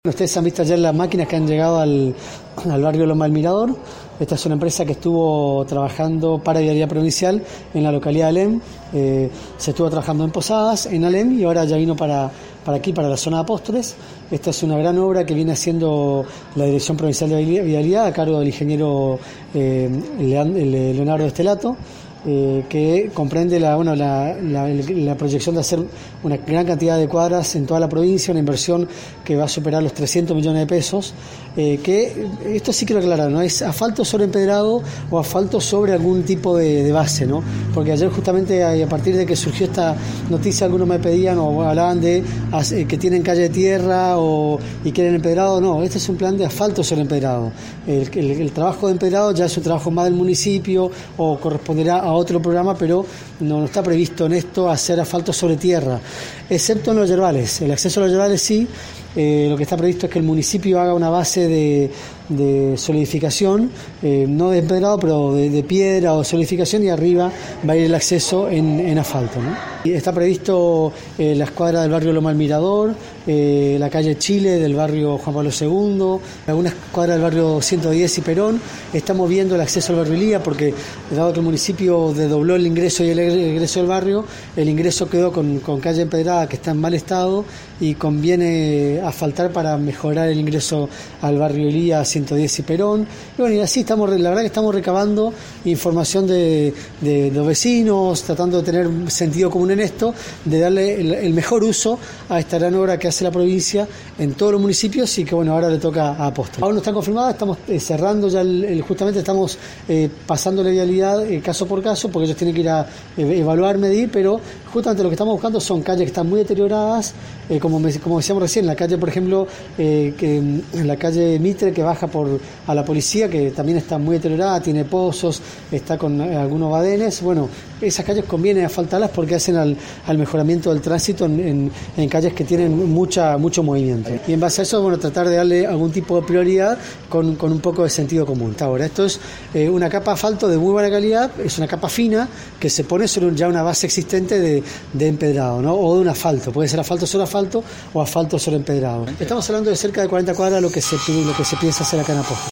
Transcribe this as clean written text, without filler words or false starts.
Ustedes han visto ayer las máquinas que han llegado al barrio Loma del Mirador. Esta es una empresa que estuvo trabajando para Vialidad Provincial en la localidad de Alem. Se estuvo trabajando en Posadas, en Alem, y ahora ya vino para aquí, para la zona de Apóstoles. Esta es una gran obra que viene haciendo la Dirección Provincial de Vialidad a cargo del ingeniero Leonardo Estelato. Que comprende la proyección de hacer una gran cantidad de cuadras en toda la provincia, una inversión que va a superar los 300 millones de pesos, que esto sí quiero aclarar, no es asfalto sobre empedrado o asfalto sobre algún tipo de base, ¿no? Porque ayer justamente a partir de que surgió esta noticia algunos me pedían o hablaban de que tienen calle de tierra y quieren empedrado. No, este es un plan de asfalto sobre empedrado. El trabajo de empedrado ya es un trabajo más del municipio o corresponderá a otro programa, pero no está previsto en esto hacer asfalto sobre tierra, excepto en los yerbales. El acceso a los yerbales sí. Lo que está previsto es que el municipio haga una base de solidificación, no de empedrado, pero de piedra o solidificación, y arriba va a ir el acceso en asfalto, ¿no? Y está previsto la escuadra del barrio Loma del Mirador, la calle Chile del barrio Juan Pablo II, alguna escuadra del barrio 110 y Perón. Estamos viendo el acceso al barrio Elías porque, dado que el municipio desdobló el ingreso y el egreso del barrio, el ingreso quedó con calle empedrada que está en mal estado y conviene asfaltar para mejorar el ingreso al barrio Elías 110 y Perón. Y bueno, y así la verdad que estamos recabando información de los vecinos, tratando de tener sentido común en esto, de darle el mejor uso a esta gran obra que hace la provincia en todos los municipios, y que bueno, ahora le toca a Apóstoles. Aún no está confirmada, estamos cerrando ya justamente estamos pasando la vialidad caso por caso, porque ellos tienen que ir a evaluar, medir, pero justamente lo que estamos buscando son calles que están muy deterioradas, como decíamos recién, la calle, por ejemplo, en la calle Mitre, que baja a la policía, que también está muy deteriorada, tiene pozos, está con algunos badenes. Bueno, esas calles conviene asfaltarlas porque hacen al mejoramiento del tránsito en calles que tienen mucho movimiento. Y en base a eso, bueno, tratar de darle algún tipo de prioridad con un poco de sentido común. Ahora, esto es una capa de asfalto de muy buena calidad, es una capa fina que se pone sobre ya una base existente de empedrado, ¿no? O de un asfalto, puede ser asfalto sobre asfalto o asfalto sobre empedrado. Estamos hablando de cerca de 40 cuadras lo que se piensa hacer acá en Apóstoles.